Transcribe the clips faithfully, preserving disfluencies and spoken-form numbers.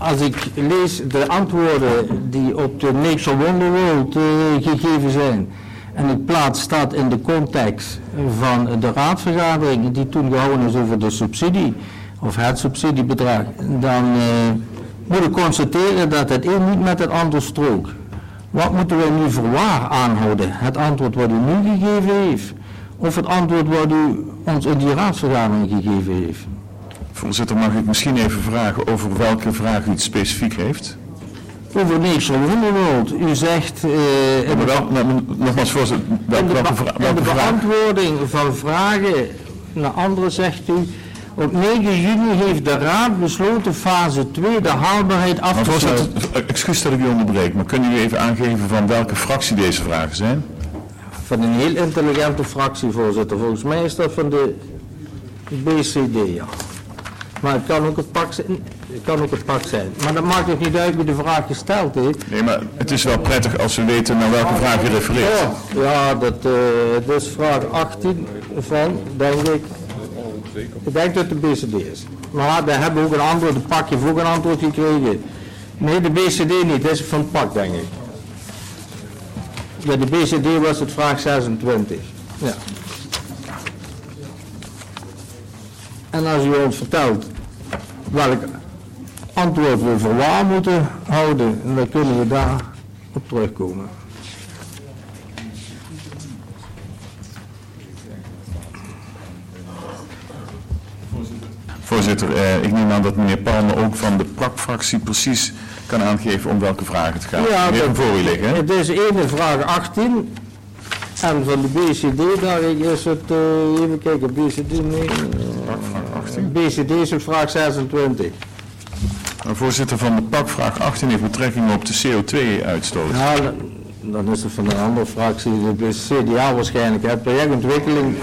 als ik lees de antwoorden die op de Nature Wonder World uh, gegeven zijn, en ik plaats dat in de context van de raadsvergadering die toen gehouden is over de subsidie, of het subsidiebedrag, dan uh, moet ik constateren dat het een niet met het ander strookt. Wat moeten wij nu voor waar aanhouden? Het antwoord wat u nu gegeven heeft, of het antwoord wat u ons in die raadsvergadering gegeven heeft? Voorzitter, mag ik misschien even vragen over welke vraag u het specifiek heeft? Over Nature Wonder World. U zegt... Uh, in, maar wel, nou, nogmaals, voorzitter, welke, in de, welke, vra- welke in de vraag? beantwoording van vragen naar anderen zegt u... Op negen juni heeft de Raad besloten fase twee de haalbaarheid af te sluiten. Voorzitter, excuus dat ik u onderbreek, maar kunnen u even aangeven van welke fractie deze vragen zijn? Van een heel intelligente fractie, voorzitter. Volgens mij is dat van de B C D, ja. Maar het kan ook het pak zijn. Het kan ook het pak zijn. Maar dat maakt ook niet uit wie de vraag gesteld heeft. Nee, maar het is wel prettig als we weten naar welke vraag u refereert. Oh, ja, dat, uh, dat is vraag achttien van, denk ik. Ik denk dat het de B C D is. Maar we hebben ook een antwoord, de pak heeft ook een antwoord gekregen. Nee, de B C D niet, dat is van het pak, denk ik. Bij de B C D was het vraag zesentwintig. Ja. En als u ons vertelt welk antwoord we voor waar moeten houden, dan kunnen we daar op terugkomen. Voorzitter, eh, ik neem aan dat meneer Palme ook van de P R A C-fractie precies kan aangeven om welke vraag het gaat. Ja, u heeft hem voor u liggen, hè? Het is één vraag achttien. En van de B C D, daar is het, uh, even kijken, B C D, nee, uh, B C D is het vraag zesentwintig. Voorzitter, van de P A C vraag achttien heeft betrekking op de C O twee uitstoot. Ja, dan, dan is het van een andere fractie, de C D A waarschijnlijk. Het projectontwikkeling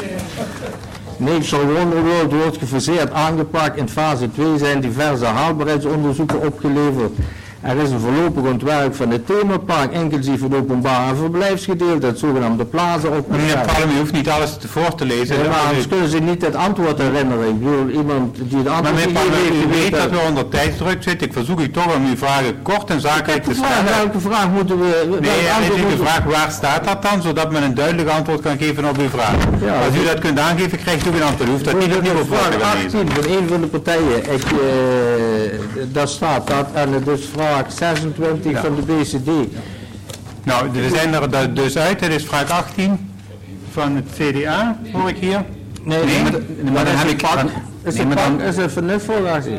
Nature Wonder World wordt gefaseerd aangepakt. In fase twee zijn diverse haalbaarheidsonderzoeken opgeleverd. Er is een voorlopig ontwerp van het themapark, inclusief het openbaar en verblijfsgedeelte, het zogenaamde plaza op. Meneer Palme, u hoeft niet alles te voor te lezen. Ja, maar anders kunnen ze niet het antwoord herinneren. Ik bedoel, iemand die het antwoord maar meneer gegeven Palme, u heeft, weet dat we onder tijdsdruk zitten. Ik verzoek u toch om uw vragen kort en zakelijk te vraag, stellen. welke vraag moeten we... Nee, ja, antwoord is u moeten... de vraag waar staat dat dan, zodat men een duidelijk antwoord kan geven op uw vraag. Ja, als u dat kunt aangeven, krijgt u een antwoord. U hoeft dat niet opnieuw voor te gaan lezen. achttien van een van de partijen, ik, uh, daar staat dat, en het is vraag zesentwintig ja. van de B C D. Nou, we zijn er dus uit, het is vraag achttien van het C D A, hoor ik hier. Nee, nee, maar, maar, maar dan heb ik... Pak, is het pak, is het van voorraad?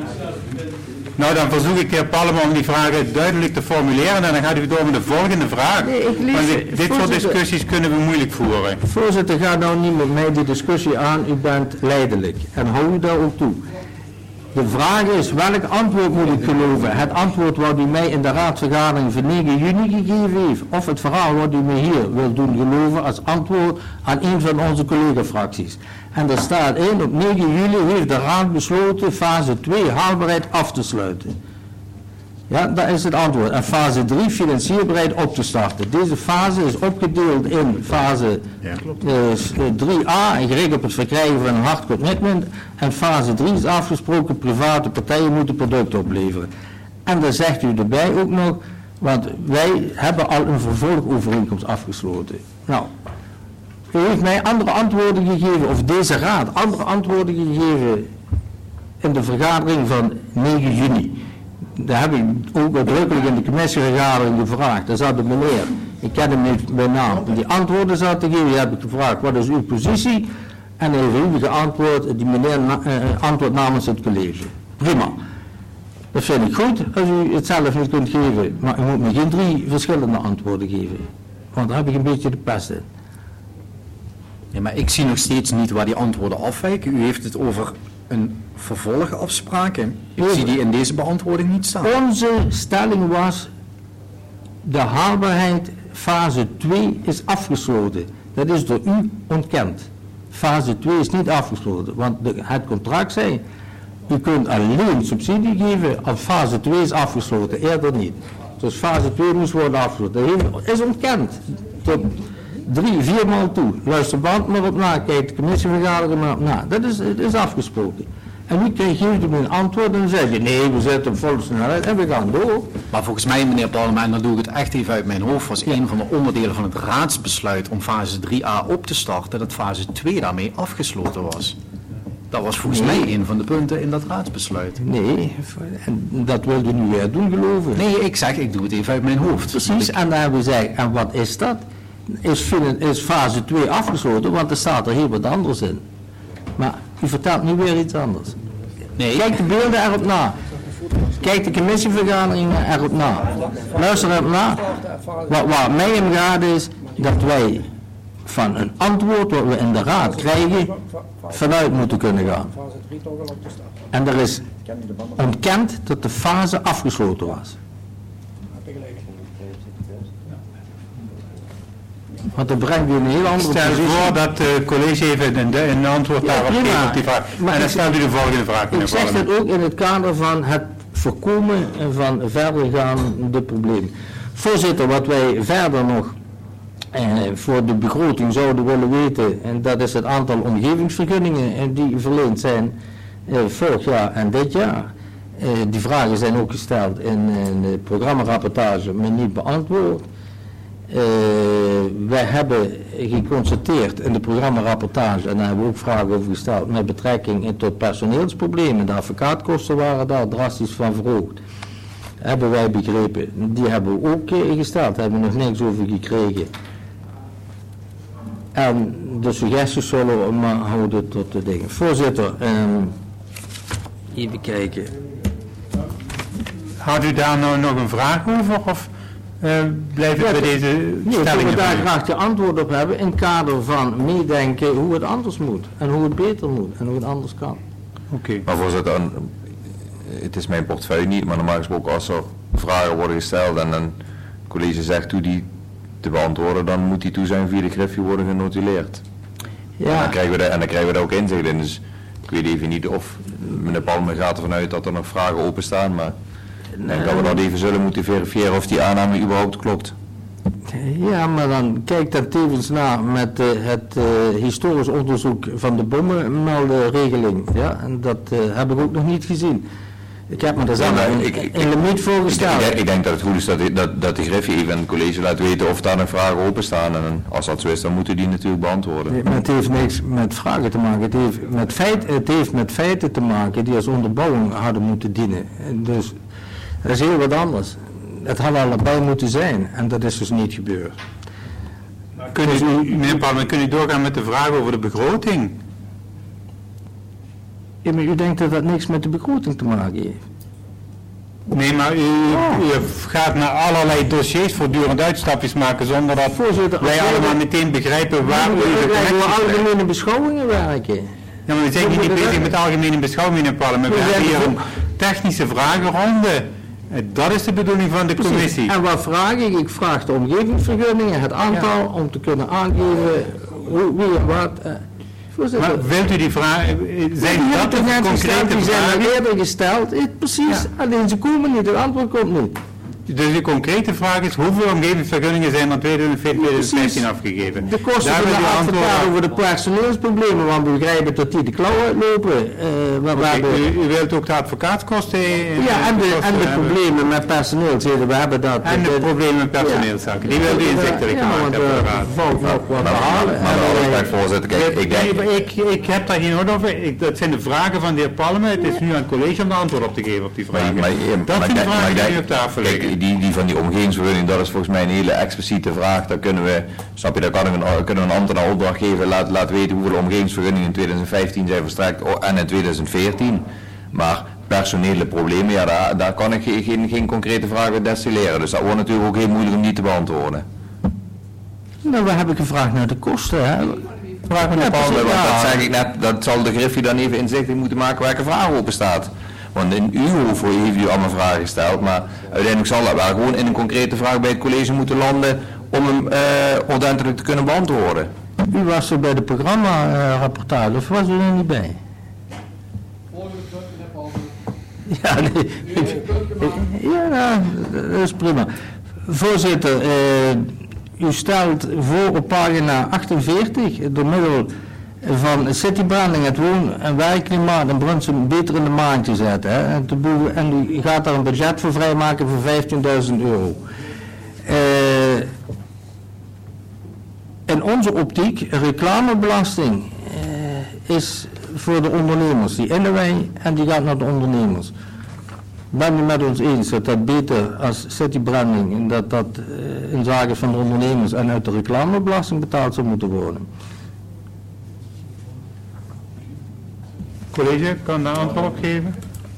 Nou, dan verzoek ik de heer Palme om die vragen duidelijk te formuleren en dan gaat u door met de volgende vraag. Nee, ik lees, Want dit, dit soort discussies kunnen we moeilijk voeren. Voorzitter, ga nou niet met mij die discussie aan, u bent leidelijk en hou u daar ook toe. De vraag is, welk antwoord moet ik geloven? Het antwoord wat u mij in de raadsvergadering van negen juni gegeven heeft, of het verhaal wat u mij hier wil doen geloven als antwoord aan een van onze collega-fracties. En er staat in, op negen juli heeft de raad besloten fase twee haalbaarheid af te sluiten. Ja, dat is het antwoord. En fase drie financierbaarheid op te starten. Deze fase is opgedeeld in fase ja, uh, drie A, gericht op het verkrijgen van een hard commitment. En fase drie is afgesproken, private partijen moeten producten opleveren. En dan zegt u erbij ook nog, want wij hebben al een vervolgovereenkomst afgesloten. Nou, u heeft mij andere antwoorden gegeven, of deze raad, andere antwoorden gegeven in de vergadering van negen juni. Daar heb ik ook uitdrukkelijk in de commissievergadering gevraagd. Daar zat de meneer, ik ken hem niet bij naam, die antwoorden zat te geven. Die heb ik gevraagd, wat is uw positie? En hij heeft u geantwoord, die meneer uh, antwoordt namens het college. Prima. Dat vind ik goed, als u het zelf niet kunt geven. Maar u moet me geen drie verschillende antwoorden geven. Want daar heb ik een beetje de pest in. Ja, maar ik zie nog steeds niet waar die antwoorden afwijken. U heeft het over een vervolgafspraken. Ik zie die in deze beantwoording niet staan. Onze stelling was, de haalbaarheid fase twee is afgesloten. Dat is door u ontkend. Fase twee is niet afgesloten, want de, het contract zei, u kunt alleen subsidie geven als fase twee is afgesloten, eerder niet. Dus fase twee moest worden afgesloten. Dat is ontkend. Tot drie, vier maal toe. Luister band maar op na, kijk de commissievergadering maar op na. Dat is, het is afgesproken. En nu krijg je een antwoord en dan zeg je, nee, we zetten op volle snelheid en we gaan door. Maar volgens mij, meneer Palme, en dan doe ik het echt even uit mijn hoofd, was een van de onderdelen van het raadsbesluit om fase drie A op te starten, dat fase twee daarmee afgesloten was. Dat was volgens Nee. mij een van de punten in dat raadsbesluit. Nee, en dat wil je nu weer doen, geloven. Nee, ik zeg, ik doe het even uit mijn hoofd. Precies, en dan hebben we gezegd, en wat is dat? Is, finan- is fase twee afgesloten, want er staat er heel wat anders in. Maar u vertelt nu weer iets anders. Nee, Kijk de beelden erop na. Kijk de commissievergaderingen erop na. Luister erop na. Wat, waar mij om gaat is dat wij van een antwoord wat we in de raad krijgen vanuit moeten kunnen gaan. En er is ontkend dat de fase afgesloten was. Want dan brengt u een heel andere Stel positie. voor dat het college even een, een antwoord Ja, daarop prima. geeft op die vraag. Maar En dan ik- stelt u de volgende vraag, meneer Ik zeg Palme. dat ook in het kader van het voorkomen van verdergaande problemen. Voorzitter, wat wij verder nog eh, voor de begroting zouden willen weten, en dat is het aantal omgevingsvergunningen eh, die verleend zijn eh, vorig jaar en dit jaar. Eh, die vragen zijn ook gesteld in, in de programmarapportage, maar niet beantwoord. Uh, wij hebben geconstateerd in de programmarapportage, en daar hebben we ook vragen over gesteld, met betrekking tot personeelsproblemen. De advocaatkosten waren daar drastisch van verhoogd. Hebben wij begrepen. Die hebben we ook uh, gesteld, daar hebben we nog niks over gekregen. En de suggesties zullen we maar houden tot de dingen. Voorzitter, um, even kijken. Had u daar nou nog een vraag over of uh, blijft het Ja, bij deze Nee, ik stellingen? wil daar van u? graag de antwoord op hebben in het kader van meedenken hoe het anders moet. En hoe het beter moet en hoe het anders kan. Oké. Maar voorzitter, een- het is mijn portefeuille niet, maar normaal gesproken als er vragen worden gesteld en een college zegt hoe die te beantwoorden, dan moet die toe zijn via de griffie worden genotuleerd. En, Ja, dan krijgen we daar, en dan krijgen we daar ook inzicht in. Dus ik weet even niet of meneer Palme gaat ervan uit dat er nog vragen openstaan, maar ik denk dat we dat even zullen moeten verifiëren of die aanname überhaupt klopt. ja, maar dan kijk dan tevens na met eh, het eh, historisch onderzoek van de bommenmeldenregeling. Ja, en dat eh, heb ik ook nog niet gezien. Ik heb me daar zelf Ja, maar een, ik- ik- een limiet voor Ik, gesteld. denk- ik denk dat het goed is dat, die- dat, dat de griffie even aan het college laat weten of daar nog vragen openstaan. En als dat zo is, dan moeten die natuurlijk beantwoorden. Nee, maar het heeft niks met vragen te maken. Het heeft met, feit, het heeft met feiten te maken die als onderbouwing hadden moeten dienen. En dus dat is heel wat anders. Het had allebei moeten zijn en dat is dus niet gebeurd. Kunt u, meneer Palme, kunt u doorgaan met de vraag over de begroting? Ja, maar u denkt dat dat niks met de begroting te maken heeft? Nee, maar u, u gaat naar allerlei dossiers voortdurend uitstapjes maken zonder dat Voorzitter, wij als wij- allemaal meteen begrijpen waar u we de we connecties leggen. algemene beschouwingen werken. Ja, maar we zijn hier niet bezig met algemene beschouwingen in Parlement. We We hebben zijn hier een ook- technische vragenronde. Eh, Dat is de bedoeling van de commissie. En wat vraag ik? Ik vraag de omgevingsvergunningen, het aantal, om te kunnen aangeven hoe, wie en wat. eh. Voorzitter, Maar wilt u die vraag, eh, die zijn hebben dat de toch net gesteld, concrete die zijn al vragen? eerder gesteld, eh, precies, Ja. alleen ze komen niet, het antwoord komt niet. Dus de concrete vraag is, hoeveel omgevingsvergunningen zijn er in tweeduizend veertien, tweeduizend vijftien Precies. afgegeven? De kosten Daar van wil de u antwoord advocaat op. over de personeelsproblemen, want we begrijpen dat die de klauwen uitlopen. eh, waar- waar Oké, de- u, u wilt ook de advocaatskosten... eh, ja, en de, kosten en de hebben. problemen met personeelsleden, we hebben dat. En de dat- problemen met personeelszaken, die wilt u inzichtelijk ja, gemaakt want hebben, er raad. valt nog wat te halen. Maar En met alle wij- respect, voorzitter, kijk, ik denk... Nee, maar ik, ik heb daar geen orde over. Ik, dat zijn de vragen van de heer Palme. Het is nu aan het college om de antwoord op te geven op die Maar, vragen. maar, dat maar zijn de ik denk- vragen maar die ik nu denk- op tafel kijk, liggen. die, die van die omgevingsvergunning, dat is volgens mij een hele expliciete vraag. Daar kunnen we, snap je, daar kan ik een, kunnen we een ambtenaar opdracht geven. Laat, laat weten hoeveel omgevingsvergunningen in tweeduizend vijftien zijn verstrekt oh, en in tweeduizend veertien. Maar personele problemen, ja, daar, daar kan ik geen, geen, geen concrete vragen destilleren. Dus dat wordt natuurlijk ook heel moeilijk om die te beantwoorden. Nou, we hebben gevraagd naar de kosten, hè. Vraag meneer Ja, Palme, precies, want ja. dat zeg ik net, dat zal de griffie dan even inzichtelijk moeten maken welke vraag open staat. Want in uw hoofd heeft u allemaal vragen gesteld, maar uiteindelijk zal dat wel gewoon in een concrete vraag bij het college moeten landen om hem eh, ordentelijk te kunnen beantwoorden. U was er bij de programma-rapportage, of was u er niet bij? Ja, nee. Ja, nou, dat is prima. Voorzitter, eh, u stelt voor op pagina achtenveertig, door middel van City Branding het woon- en werkklimaat in Brunsum beter in de maan te zetten. Hè? En, te boe- en die gaat daar een budget voor vrijmaken voor vijftienduizend euro. Uh, in onze optiek, reclamebelasting uh, is voor de ondernemers, die in de wei en die gaat naar de ondernemers. Ben je met ons eens dat dat beter als City Branding en dat dat uh, in zaken van de ondernemers en uit de reclamebelasting betaald zou moeten worden? College, kan daar antwoord op geven?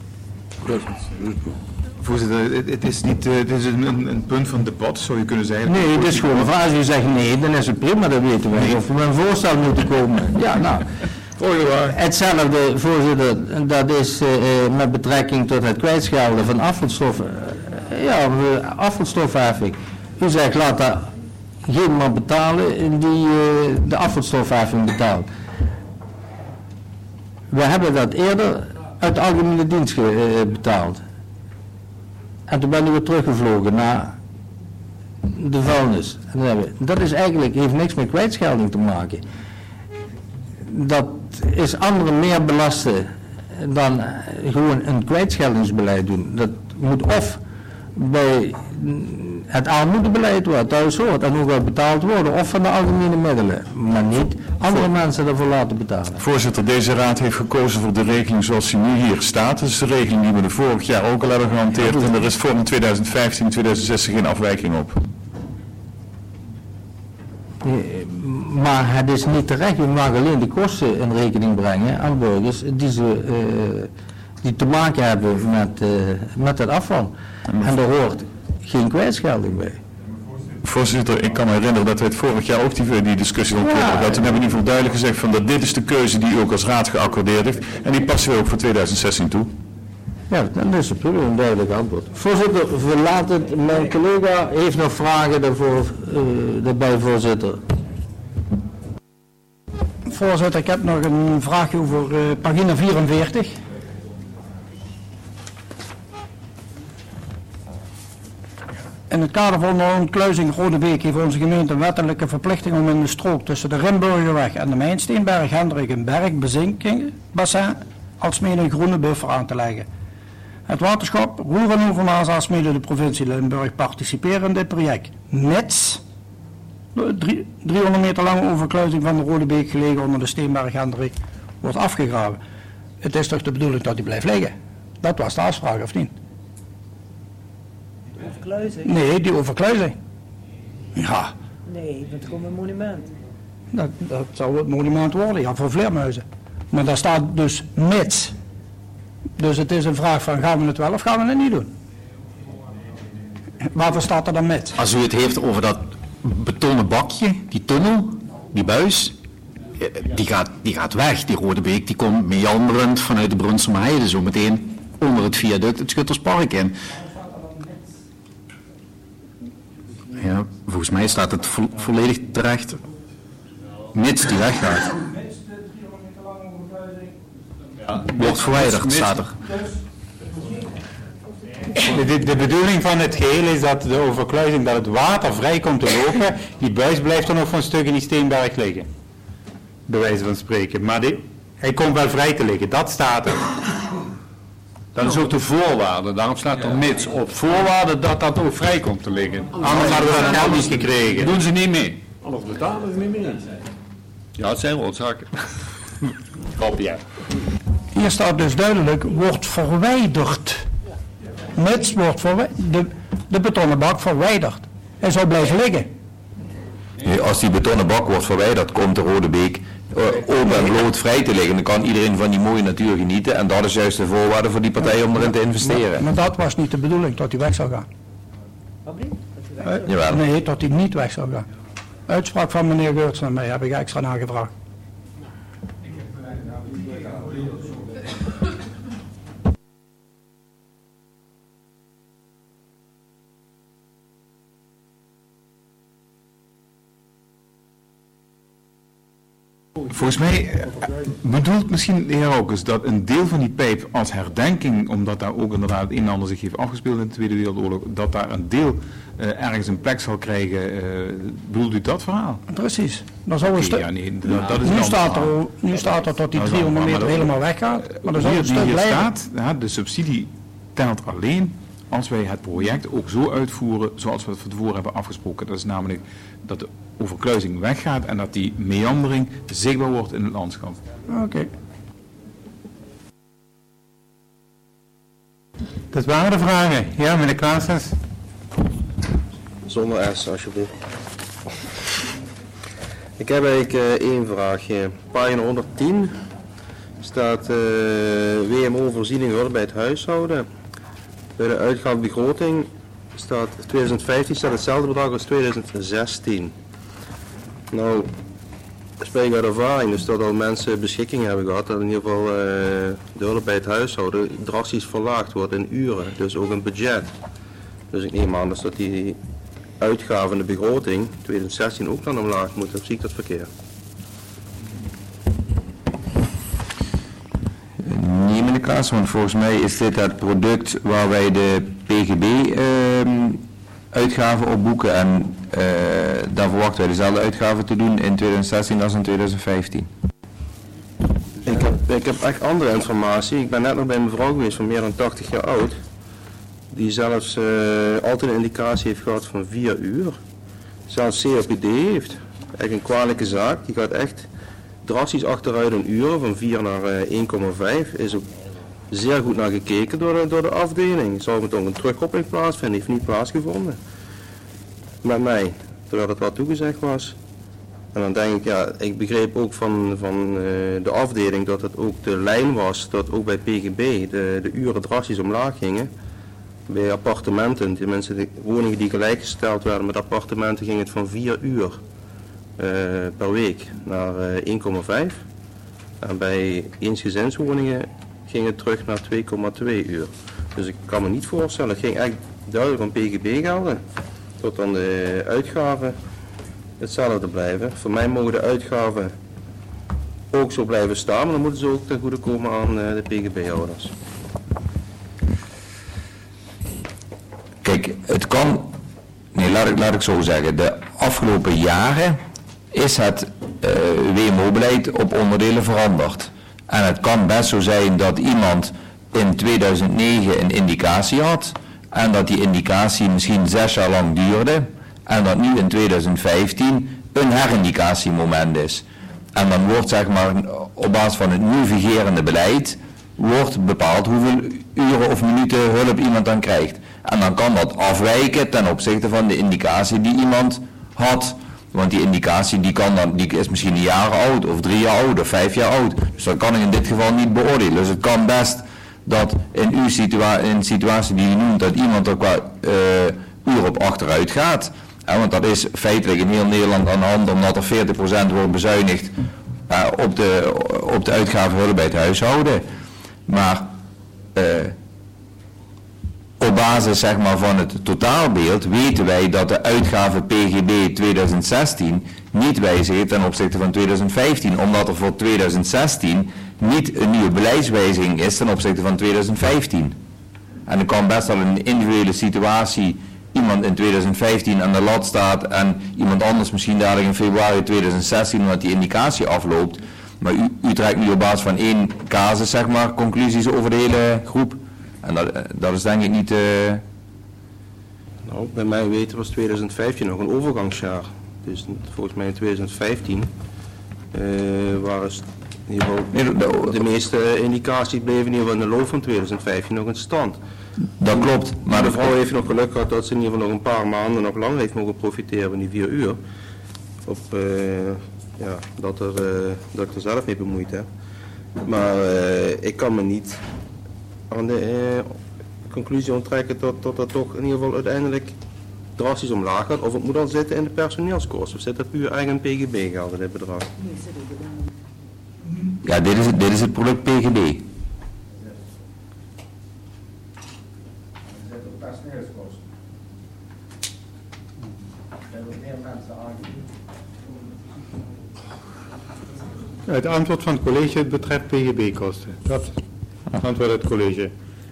Voorzitter, het, het is niet, uh, het is een, een, een punt van debat, zou je kunnen zeggen. Nee, het is gewoon een vraag. Als u zegt nee, dan is het prima, dan weten wij nee. Of we met een voorstel moeten komen. Ja, nou. Hetzelfde, voorzitter, dat is uh, met betrekking tot het kwijtschelden van afvalstoffen. Uh, ja, afvalstofheffing. U zegt, laat daar geen man betalen die uh, de afvalstofheffing betaalt. We hebben dat eerder uit de algemene dienst uh, betaald. En toen ben ik weer teruggevlogen naar de vuilnis. Dat is eigenlijk, heeft niks met kwijtschelding te maken. Dat is anderen meer belasten dan gewoon een kwijtscheldingsbeleid doen. Dat moet of bij het armoedebeleid wat thuis hoort en ook wel betaald worden, of van de algemene middelen, maar niet andere mensen ervoor laten betalen. Voorzitter, deze raad heeft gekozen voor de regeling zoals die nu hier staat. Dat is de regeling die we de vorig jaar ook al hebben gehanteerd en er is voor in tweeduizend vijftien tweeduizend zestien geen afwijking op. Maar het is niet terecht, je mag alleen de kosten in rekening brengen aan burgers die, ze, uh, die te maken hebben met, uh, met het afval. En daar hoort geen kwijtschelding bij. Voorzitter, ik kan me herinneren dat we het vorig jaar ook die, die discussie op hebben gehad. Toen hebben we in ieder geval duidelijk gezegd van dat dit is de keuze die u ook als raad geaccordeerd heeft. En die passen we ook voor tweeduizend zestien toe. Ja, dat is natuurlijk een duidelijk antwoord. Voorzitter, verlaat het. Mijn collega heeft nog vragen daarvoor, uh, daarbij, voorzitter. Voorzitter, ik heb nog een vraagje over uh, pagina vierenveertig. In het kader van de ontkluizing Rodebeek heeft onze gemeente een wettelijke verplichting om in de strook tussen de Rimburgerweg en de Mijnsteenberg, Hendrik en Berg bezinkingbassin alsmede een groene buffer aan te leggen. Het waterschap Roer en Overmaas alsmede de provincie Limburg participeren in dit project, mits de driehonderd meter lange overkluizing van de Rodebeek gelegen onder de Steenberg Hendrik wordt afgegraven. Het is toch de bedoeling dat die blijft liggen? Dat was de afspraak, of niet? Overkluizing? Nee, die overkluizing. Ja. Nee, dat is gewoon een monument. Dat, dat zou het monument worden, ja, voor vleermuizen. Maar daar staat dus mits. Dus het is een vraag van, gaan we het wel of gaan we het niet doen? Waarvoor staat er dan mits? Als u het heeft over dat betonnen bakje, die tunnel, die buis, die gaat, die gaat weg. Die Rodebeek die komt meanderend vanuit de Brunsumer Heide zo meteen onder het viaduct het Schutterspark in. Ja, volgens mij staat het vo volledig terecht, mits die weggaat. Wordt verwijderd, staat er. De, de bedoeling van het geheel is dat de overkluizing, dat het water vrij komt te lopen. Die buis blijft er nog voor een stuk in die Steenberg liggen. Bij wijze van spreken. Maar die, hij komt wel vrij te liggen, dat staat er. Dat is ook de voorwaarde, daarom staat er mits op. Voorwaarde dat dat ook vrij komt te liggen. Anders hadden we dat geld niet gekregen. Doen ze niet mee. Anders betalen ze niet meer. Ja, het zijn rotzakken. Grapje. Hier staat dus duidelijk, wordt verwijderd. Mits wordt verwijderd. De, de betonnen bak verwijderd. Hij zou blijven liggen. Nee, als die betonnen bak wordt verwijderd, komt de Rodebeek uh, open en bloot vrij te liggen. Dan kan iedereen van die mooie natuur genieten. En dat is juist de voorwaarde voor die partij om erin te investeren. Maar, maar dat was niet de bedoeling, dat hij weg zou gaan. Wat niet? Uh, Jawel. Nee, dat hij niet weg zou gaan. Uitspraak van meneer Geurts naar mij, heb ik extra nagevraagd. Volgens mij eh, bedoelt misschien de heer Aukes dat een deel van die pijp als herdenking, omdat daar ook inderdaad het een en ander zich heeft afgespeeld in de Tweede Wereldoorlog, dat daar een deel uh, ergens een plek zal krijgen. Uh, bedoelt u dat verhaal? Precies. Dan zou een Okay, stuk. ja, nee, dat, dat is Nu een staat, ander er, nu staat er dat die Nou, driehonderd maar meter dat- helemaal weggaat. Maar dan zou Hier, een die stuk hier blijven. staat, ja, de subsidie telt alleen als wij het project ook zo uitvoeren zoals we het van tevoren hebben afgesproken. Dat is namelijk dat de overkruising weggaat en dat die meandering zichtbaar wordt in het landschap. Oké. Okay. Dat waren de vragen. Ja, meneer Klaasens. Zonder S, alsjeblieft. Ik heb eigenlijk uh, één vraagje. Pagina honderdtien staat uh, W M O-voorziening hulp bij het huishouden. Bij de uitgavenbegroting staat twintig vijftien staat hetzelfde bedrag als twintig zestien. Nou, spreek uit ervaring, dus dat al mensen beschikking hebben gehad, dat in ieder geval uh, de hulp bij het huishouden drastisch verlaagd wordt in uren, dus ook in budget. Dus ik neem aan dus dat die uitgaven in de begroting twintig zestien ook dan omlaag moeten, of zie ik dat verkeerd? Nee, meneer Klaas, want volgens mij is dit het product waar wij de P G B-uitgaven op boeken en uh, daar verwachten wij dezelfde uitgaven te doen in twintig zestien als in twintig vijftien. Ik heb, ik heb echt andere informatie. Ik ben net nog bij een mevrouw geweest van meer dan tachtig jaar oud, die zelfs uh, altijd een indicatie heeft gehad van vier uur. Zelfs C O P D heeft, echt een kwalijke zaak, die gaat echt drastisch achteruit in uren, van vier naar uh, één komma vijf. Is ook zeer goed naar gekeken door de, door de afdeling. Zou er toch een terugkoppeling plaatsvinden, heeft niet plaatsgevonden. Met mij, terwijl het wat toegezegd was. En dan denk ik, ja, ik begreep ook van, van uh, de afdeling dat het ook de lijn was, dat ook bij P G B de, de uren drastisch omlaag gingen. Bij appartementen, die mensen, die woningen die gelijkgesteld werden met appartementen, ging het van vier uur uh, per week naar uh, één komma vijf. En bij eensgezinswoningen ging het terug naar twee komma twee uur. Dus ik kan me niet voorstellen, het ging echt duidelijk om P G B gelden, tot dan de uitgaven hetzelfde blijven. Voor mij mogen de uitgaven ook zo blijven staan, maar dan moeten ze ook ten goede komen aan uh, de P G B-houders. Kijk, het kan, nee, laat ik, laat ik zo zeggen, de afgelopen jaren is het uh, W M O-beleid op onderdelen veranderd. En het kan best zo zijn dat iemand in tweeduizend negen een indicatie had en dat die indicatie misschien zes jaar lang duurde en dat nu in tweeduizend vijftien een herindicatiemoment is. En dan wordt zeg maar op basis van het nu vigerende beleid wordt bepaald hoeveel uren of minuten hulp iemand dan krijgt. En dan kan dat afwijken ten opzichte van de indicatie die iemand had. Want die indicatie die kan dan, die is misschien een jaar oud, of drie jaar oud, of vijf jaar oud. Dus dat kan ik in dit geval niet beoordelen. Dus het kan best dat in uw situa in de situatie die u noemt, dat iemand er qua uh, uur op achteruit gaat. Ja, want dat is feitelijk in heel Nederland aan de hand, omdat er veertig procent wordt bezuinigd uh, op, de, op de uitgaven hulp bij het huishouden. Maar uh, op basis zeg maar, van het totaalbeeld weten wij dat de uitgave P G B tweeduizend zestien niet wijzigen ten opzichte van tweeduizend vijftien, omdat er voor tweeduizend zestien niet een nieuwe beleidswijziging is ten opzichte van tweeduizend vijftien. En er kan best wel een individuele situatie iemand in tweeduizend vijftien aan de lat staat en iemand anders misschien dadelijk in februari tweeduizend zestien omdat die indicatie afloopt. Maar u, u trekt nu op basis van één casus zeg maar conclusies over de hele groep. En dat, dat is denk ik niet... Uh... Nou, bij mij weten was tweeduizend vijftien nog een overgangsjaar. Dus volgens mij in tweeduizend vijftien uh, waren in ieder geval nee, de, de meeste indicaties bleven in ieder geval in de loop van tweeduizend vijftien nog in stand. Dat klopt. Maar de vrouw heeft nog geluk gehad dat ze in ieder geval nog een paar maanden nog langer heeft mogen profiteren van die vier uur. Op, uh, ja, dat, er, uh, dat ik er zelf mee bemoeid heb. Maar uh, ik kan me niet aan de uh, conclusie onttrekken dat, dat dat toch in ieder geval uiteindelijk drastisch omlaag gaat. Of het moet dan zitten in de personeelskosten. Of zit dat puur eigen P G B geld in dit bedrag? Ja, dit is het, dit is het product P G B. Het antwoord van het college het betreft P G B-kosten. Dat antwoord het college.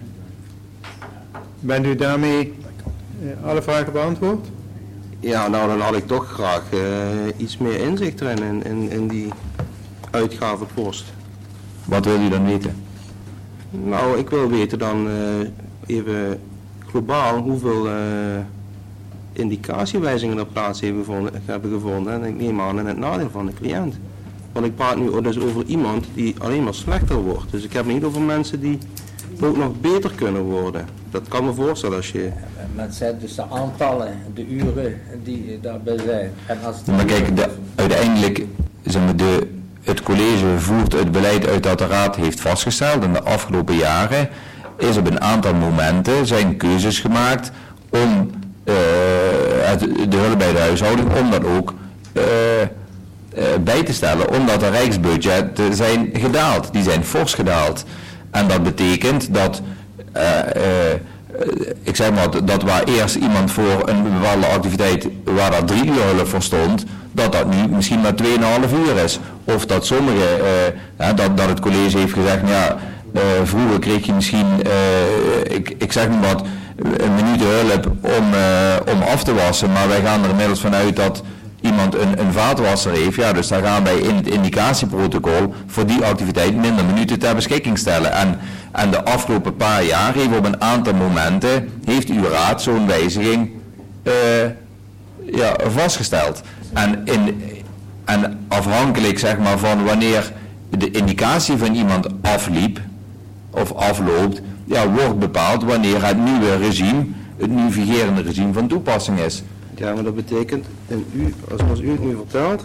Bent u daarmee uh, alle vragen beantwoord? Ja, nou dan had ik toch graag uh, iets meer inzicht erin, in, in, in die uitgavenpost. Wat wil u dan weten? Nou, ik wil weten dan uh, even globaal hoeveel uh, indicatiewijzigingen er plaats hebben gevonden, hebben gevonden. En ik neem aan in het nadeel van de cliënt. Want ik praat nu dus over iemand die alleen maar slechter wordt. Dus ik heb het niet over mensen die ook nog beter kunnen worden. Dat kan me voorstellen als je... Men zet dus de aantallen, de uren die daarbij zijn. En als het Maar kijk, de, uiteindelijk, zeg maar, de, het college voert het beleid uit dat de raad heeft vastgesteld. In de afgelopen jaren is op een aantal momenten zijn keuzes gemaakt om uh, het, de hulp bij de huishouding, om dat ook uh, uh, bij te stellen. Omdat de rijksbudgetten zijn gedaald. Die zijn fors gedaald. En dat betekent dat... Uh, uh, ik zeg maar, dat waar eerst iemand voor een bepaalde activiteit, waar dat drie uur hulp voor stond, dat dat nu misschien maar tweeënhalf uur is. Of dat sommige, uh, dat, dat het college heeft gezegd, nou ja, uh, vroeger kreeg je misschien, uh, ik, ik zeg maar wat, een minuut hulp om, uh, om af te wassen, maar wij gaan er inmiddels vanuit dat iemand een, een vaatwasser heeft, ja, dus dan gaan wij in het indicatieprotocol voor die activiteit minder minuten ter beschikking stellen. En, en de afgelopen paar jaar heeft op een aantal momenten, heeft uw raad zo'n wijziging uh, ja, vastgesteld. En, in, en afhankelijk zeg maar van wanneer de indicatie van iemand afliep, of afloopt, ja, wordt bepaald wanneer het nieuwe regime, het nu vigerende regime van toepassing is. Ja, maar dat betekent, en u, zoals u het nu vertelt,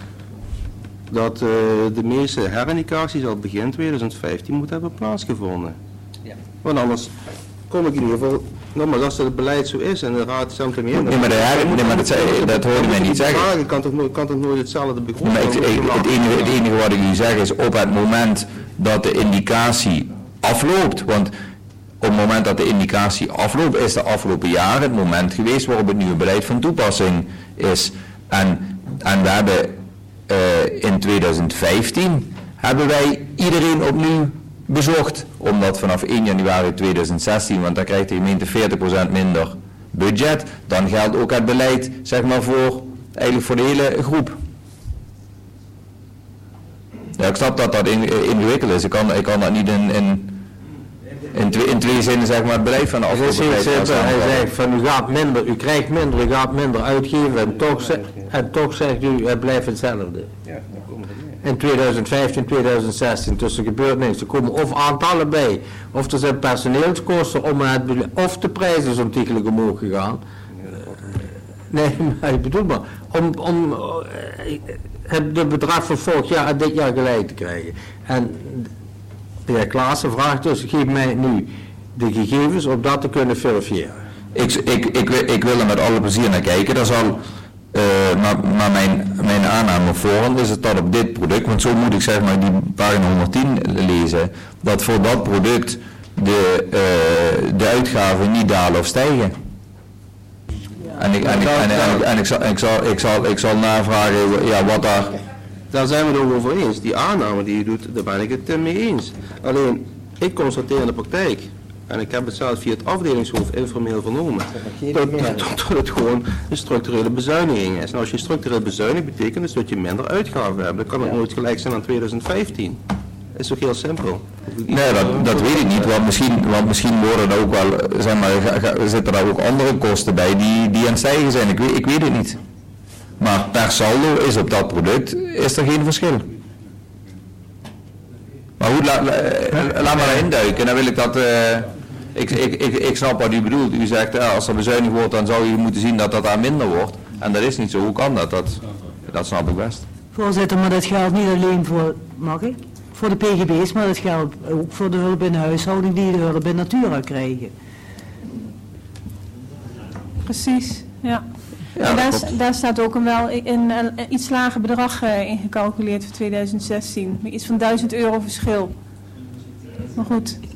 dat uh, de meeste herindicaties al begin twintig vijftien moeten hebben plaatsgevonden. Ja. Want anders kom ik in ieder geval, nou maar als het beleid zo is en de raad stemt ermee in. Nee, maar, de her, nee, maar dat, zei, dat hoorde mij niet zeggen. Ik kan toch nooit, kan toch nooit hetzelfde begroten? Nee, ik, ik, het, enige, het enige wat ik u zeg is op het moment dat de indicatie afloopt, want op het moment dat de indicatie afloopt, is de afgelopen jaren het moment geweest waarop het nieuwe beleid van toepassing is. En, en we hebben uh, in twintig vijftien hebben wij iedereen opnieuw bezocht. Omdat vanaf één januari tweeduizend zestien, want dan krijgt de gemeente veertig procent minder budget, dan geldt ook het beleid zeg maar voor, eigenlijk voor de hele groep. Ja, ik snap dat dat in, ingewikkeld is. Ik kan, ik kan dat niet in... in In twee, in twee zinnen zeg maar het beleid van de afgelopen tijd. Hij zegt van u gaat minder, u krijgt minder, u gaat minder uitgeven en toch, ze, en toch zegt u het blijft hetzelfde. In twintig vijftien, twintig zestien, dus er gebeurt niks. Er komen of aantallen bij, of er zijn personeelskosten om het, of de prijzen is ontiegelijk omhoog gegaan. Nee, maar ik bedoel maar, om, om het de bedrag van vorig jaar en dit jaar gelijk te krijgen. En de heer Klaassen vraagt dus, geef mij nu de gegevens om dat te kunnen verifiëren. Ik, ik, ik, ik wil er met alle plezier naar kijken. Dat zal, uh, maar, maar mijn, mijn aanname voorhand is het dat op dit product, want zo moet ik zeg maar die pagina honderdtien lezen, dat voor dat product de, uh, de uitgaven niet dalen of stijgen. En ik, en ik, en, en, en ik, zal, ik, zal, ik, zal, ik zal navragen ja, wat daar... Daar zijn we het ook over eens. Die aanname die je doet, daar ben ik het mee eens. Alleen, ik constateer in de praktijk, en ik heb het zelf via het afdelingshoofd informeel vernomen, dat, dat, dat het gewoon een structurele bezuiniging is. En als je structureel bezuinigt, betekent dus dat je minder uitgaven hebt. Dan kan het nooit gelijk zijn aan twintig vijftien. Dat is toch heel simpel? Nee, dat, dat weet ik niet, want misschien, want misschien worden er ook wel, zeg maar, zitten er ook andere kosten bij die, die aan het stijgen zijn. Ik weet, ik weet het niet. Maar per saldo is op dat product is er geen verschil. Maar goed, la, la, laat maar induiken. En dan wil ik dat... Uh, ik, ik, ik, ik snap wat u bedoelt. U zegt, ja, als er bezuinigd wordt, dan zou je moeten zien dat dat daar minder wordt. En dat is niet zo. Hoe kan dat? Dat, dat snap ik best. Voorzitter, maar dat geldt niet alleen voor, mag ik? Voor de P G B's, maar dat geldt ook voor de hulp in de huishouding die de hulp in Natura krijgen. Precies, ja. Ja, en daar, daar staat ook een wel een, een, een iets lager bedrag uh, in gecalculeerd voor twintig zestien. Met iets van duizend euro verschil. Maar goed.